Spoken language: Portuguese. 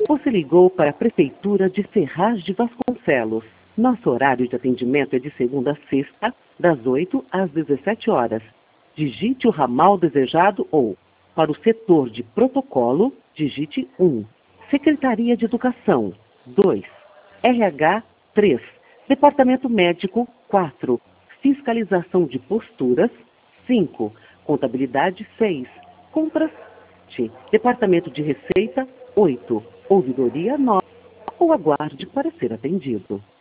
Você ligou para a Prefeitura de Ferraz de Vasconcelos. Nosso horário de atendimento é de segunda a sexta, das 8 às 17 horas. Digite o ramal desejado ou, para o setor de protocolo, digite 1. Secretaria de Educação, 2. RH, 3. Departamento Médico, 4. Fiscalização de posturas, 5. Contabilidade, 6. Compras, 7. Departamento de Receita, 8. Ouvidoria, 9. Ou aguarde para ser atendido.